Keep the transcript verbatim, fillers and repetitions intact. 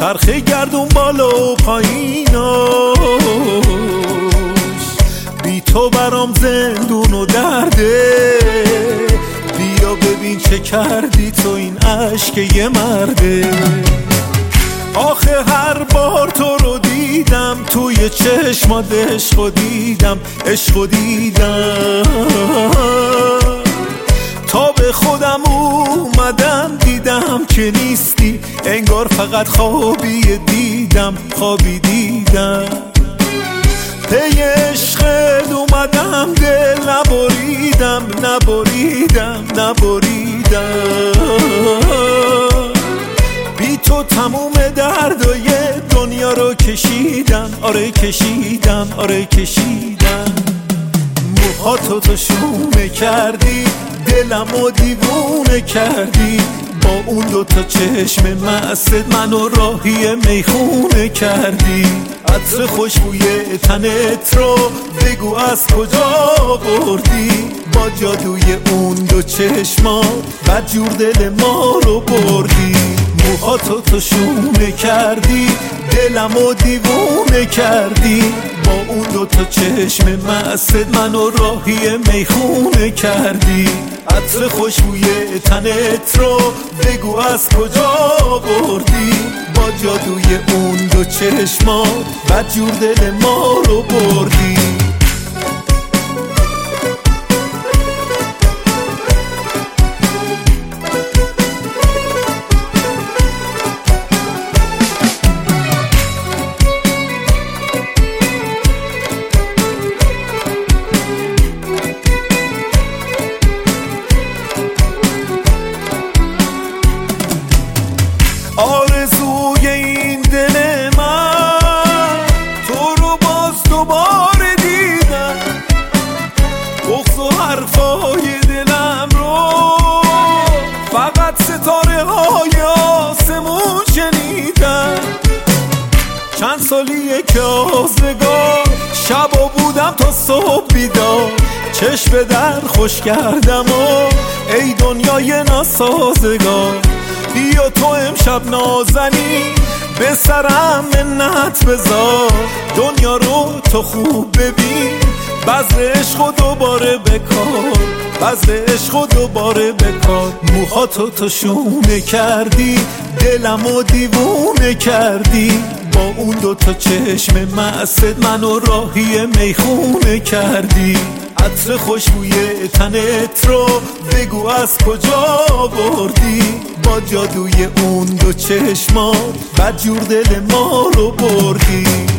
چرخه گردون بالا و پاییناش، بی تو برام زندون و درده. بیا ببین چه کردی تو، این عشق یه مرده. آخه هر بار تو رو دیدم توی چشمات عشقو دیدم، عشقو دیدم. تا به خودم اومدم دیدم که نیستی، انگار فقط خوابی دیدم، خوابی دیدم. پی عشقت اومدم دل نبریدم، نبریدم، نبریدم. بی تو تموم دردای دنیا رو کشیدم، آره کشیدم، آره کشیدم. موهاتو تو شومه کردی، دلمو دیوونه کردی. با اون دوتا چشم مست منو راهی میخونه کردی. عطر خوشبوی تنت رو بگو از کجا بردی. با جادوی اون دو چشمات بدجور دل ما رو بردی. موهاتو تو شونه کردی، دلمو دیوونه کردی. با اون دوتا چشم مست منو راهی میخونه کردی. عطر خوشبوی تنت رو بگو از کجا بردی. با جادوی اون دو چشمات بدجور دل ما رو بردی. آرزوی این دل من تو رو باز دوباره دیدم. بغض و حرفای دلم رو فقط ستاره های آسمون شنیدم. چند سالیه که آزگار شبا بودم تا صبح بیدار. چشم در خوش کردم و ای دنیای ناسازگار. بیا تو امشب نازنی به سرم منت بذار. دنیا رو تو خوب ببین، بذر عشق دوباره بکار، بذر عشق دوباره بکار. موهاتو تو شونه کردی، دلمو دیوونه کردی. با اون دوتا چشم مست منو راهی میخونه کردی. عطر خوشبوی تنت رو بگو از کجا بردی. با جادوی اون دو چشمات بدجور دل ما رو بردی.